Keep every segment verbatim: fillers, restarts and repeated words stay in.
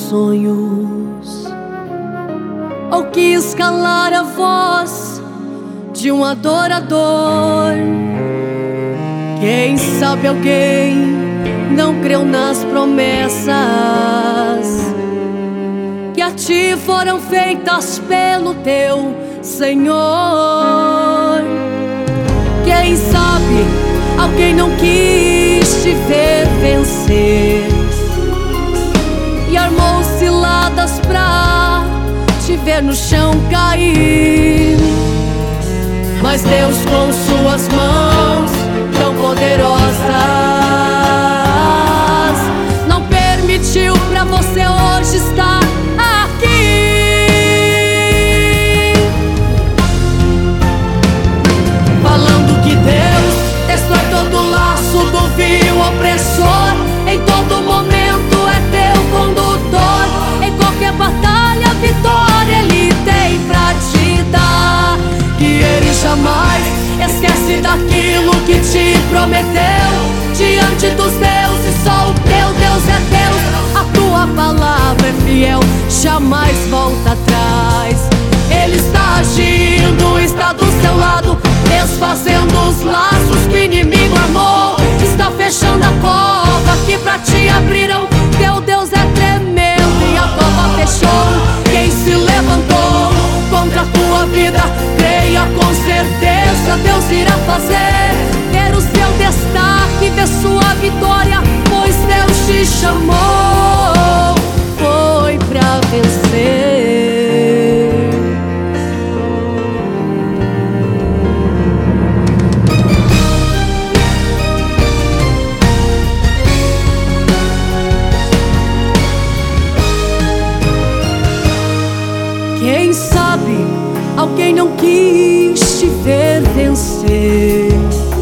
sonhos, ou quis escalar a voz de um adorador. Quem sabe alguém não creu nas promessas que a ti foram feitas pelo teu Senhor. Quem sabe alguém não quis te ver vencer e armou ciladas pra te ver no chão cair. Mas Deus, com suas mãos tão poderosas, não permitiu pra você hoje estar aqui. Falando que Deus destrói todo laço do vil opressor, em todo momento é teu condutor. Em qualquer batalha, vitória Ele tem pra te dar. Que Ele jamais esquece daquilo que te prometeu. Diante dos deuses, só o teu Deus é Deus. A tua palavra é fiel, jamais volta atrás. Ele está agindo, está do seu lado, desfazendo os laços que o inimigo armou. Está fechando a cova que pra ti abriram. Teu Deus é tremendo e a cova fechou. Quem se levantou contra a tua vida, creia com certeza, Deus irá fazer. Ver o seu destaque, ver sua vitória, pois Deus te chamou, foi pra vencer. Quem sabe alguém não quis te ver vencer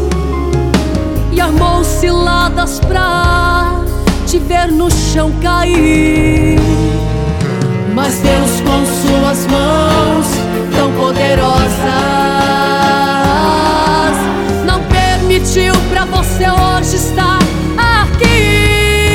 e armou ciladas pra te ver no chão cair. Mas Deus, com suas mãos tão poderosas, não permitiu pra você hoje estar aqui.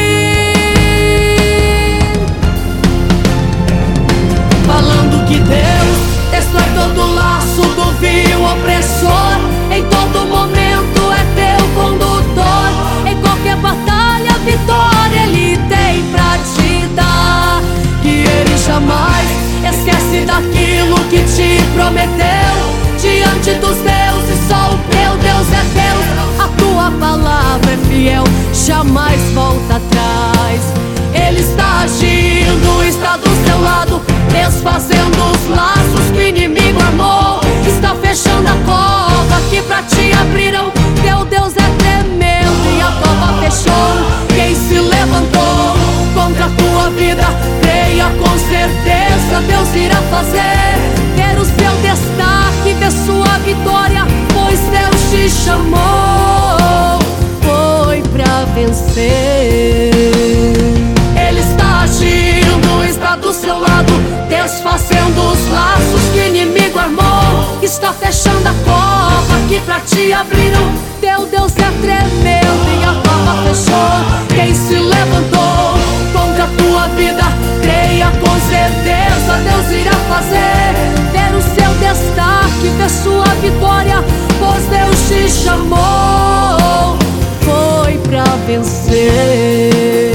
Falando que Deus destrói todo laço do vil opressor, em todo momento é teu condutor. Em qualquer batalha, vitória Ele tem pra te dar. Que Ele jamais esquece daquilo que te prometeu. Diante dos deuses, só o teu Deus é Deus. A tua palavra é fiel, jamais volta atrás. Ele está agindo, está do seu lado, desfazendo os laços que o inimigo armou. Está fechando a cova que pra ti abriram. Teu Deus é tremendo e a cova fechou. Quem se levantou contra a tua vida, creia com certeza, Deus irá fazer. Ver o seu destaque, ver sua vitória, pois Deus te chamou, foi pra vencer. Ele está agindo, está do seu lado, desfazendo os laços que o inimigo armou. Está fechando a cova que pra ti abriram. Teu Deus é tremendo e a cova fechou. Quem se levantou contra a tua vida, creia com certeza, Deus irá fazer. Ver o seu destaque, ver sua vitória, pois Deus te chamou, foi pra vencer.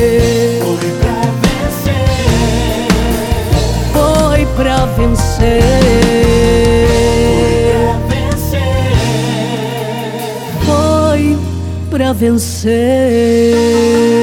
Pra vencer, foi pra vencer.